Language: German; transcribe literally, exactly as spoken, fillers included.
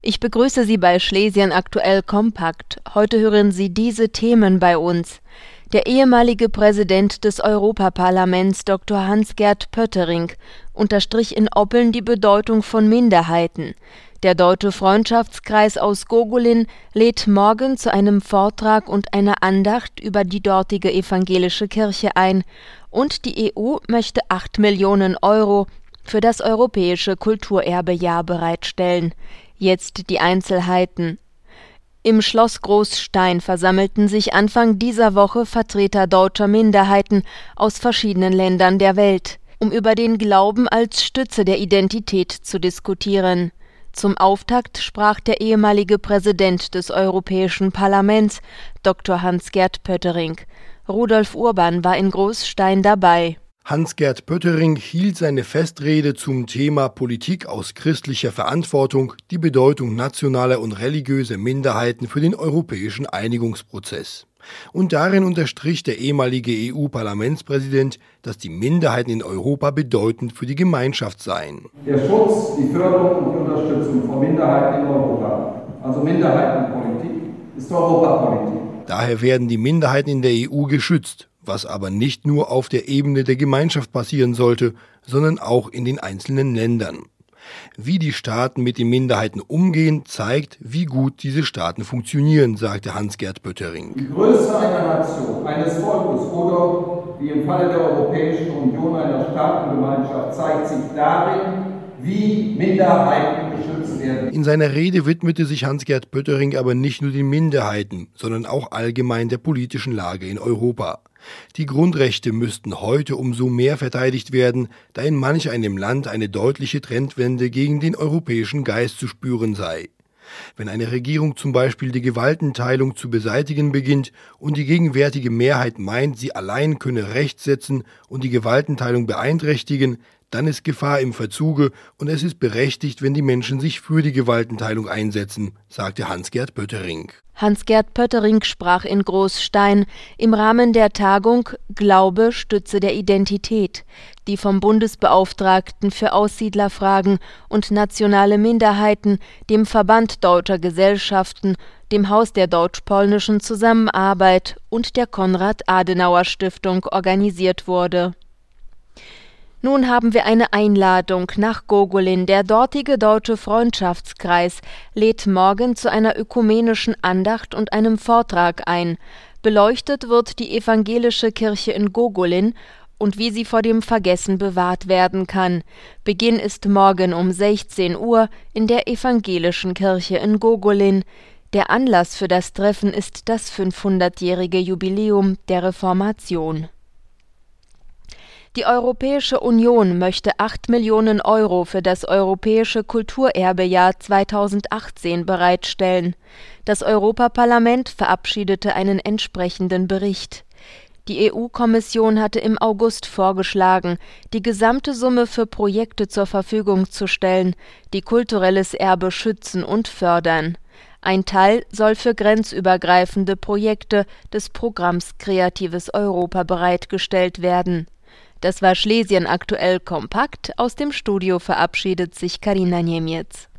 Ich begrüße Sie bei Schlesien aktuell kompakt. Heute hören Sie diese Themen bei uns. Der ehemalige Präsident des Europaparlaments Doktor Hans-Gert Pöttering unterstrich in Oppeln die Bedeutung von Minderheiten. Der Deutsche Freundschaftskreis aus Gogolin lädt morgen zu einem Vortrag und einer Andacht über die dortige evangelische Kirche ein. Und die E U möchte acht Millionen Euro für das Europäische Kulturerbejahr bereitstellen. Jetzt die Einzelheiten. Im Schloss Großstein versammelten sich Anfang dieser Woche Vertreter deutscher Minderheiten aus verschiedenen Ländern der Welt, um über den Glauben als Stütze der Identität zu diskutieren. Zum Auftakt sprach der ehemalige Präsident des Europäischen Parlaments, Doktor Hans-Gert Pöttering. Rudolf Urban war in Großstein dabei. Hans-Gert Pöttering hielt seine Festrede zum Thema Politik aus christlicher Verantwortung, die Bedeutung nationaler und religiöser Minderheiten für den europäischen Einigungsprozess. Und darin unterstrich der ehemalige E U-Parlamentspräsident, dass die Minderheiten in Europa bedeutend für die Gemeinschaft seien. Der Schutz, die Förderung und die Unterstützung von Minderheiten in Europa, also Minderheitenpolitik, ist Europapolitik. Daher werden die Minderheiten in der E U geschützt, was aber nicht nur auf der Ebene der Gemeinschaft passieren sollte, sondern auch in den einzelnen Ländern. Wie die Staaten mit den Minderheiten umgehen, zeigt, wie gut diese Staaten funktionieren, sagte Hans-Gert Pöttering. Die Größe einer Nation, eines Volkes oder, wie im Falle der Europäischen Union, einer Staatengemeinschaft, zeigt sich darin, wie Minderheiten geschützt werden. In seiner Rede widmete sich Hans-Gert Pöttering aber nicht nur den Minderheiten, sondern auch allgemein der politischen Lage in Europa. Die Grundrechte müssten heute umso mehr verteidigt werden, da in manch einem Land eine deutliche Trendwende gegen den europäischen Geist zu spüren sei. Wenn eine Regierung zum Beispiel die Gewaltenteilung zu beseitigen beginnt und die gegenwärtige Mehrheit meint, sie allein könne Recht setzen und die Gewaltenteilung beeinträchtigen, dann ist Gefahr im Verzuge und es ist berechtigt, wenn die Menschen sich für die Gewaltenteilung einsetzen, sagte Hans-Gert Pöttering. Hans-Gert Pöttering sprach in Großstein im Rahmen der Tagung Glaube, Stütze der Identität, die vom Bundesbeauftragten für Aussiedlerfragen und nationale Minderheiten, dem Verband Deutscher Gesellschaften, dem Haus der deutsch-polnischen Zusammenarbeit und der Konrad-Adenauer-Stiftung organisiert wurde. Nun haben wir eine Einladung nach Gogolin. Der dortige Deutsche Freundschaftskreis lädt morgen zu einer ökumenischen Andacht und einem Vortrag ein. Beleuchtet wird die evangelische Kirche in Gogolin und wie sie vor dem Vergessen bewahrt werden kann. Beginn ist morgen um sechzehn Uhr in der evangelischen Kirche in Gogolin. Der Anlass für das Treffen ist das fünfhundertjährige Jubiläum der Reformation. Die Europäische Union möchte acht Millionen Euro für das Europäische Kulturerbejahr zweitausendachtzehn bereitstellen. Das Europaparlament verabschiedete einen entsprechenden Bericht. Die E U-Kommission hatte im August vorgeschlagen, die gesamte Summe für Projekte zur Verfügung zu stellen, die kulturelles Erbe schützen und fördern. Ein Teil soll für grenzübergreifende Projekte des Programms Kreatives Europa bereitgestellt werden. Das war Schlesien aktuell kompakt. Aus dem Studio verabschiedet sich Karina Niemiec.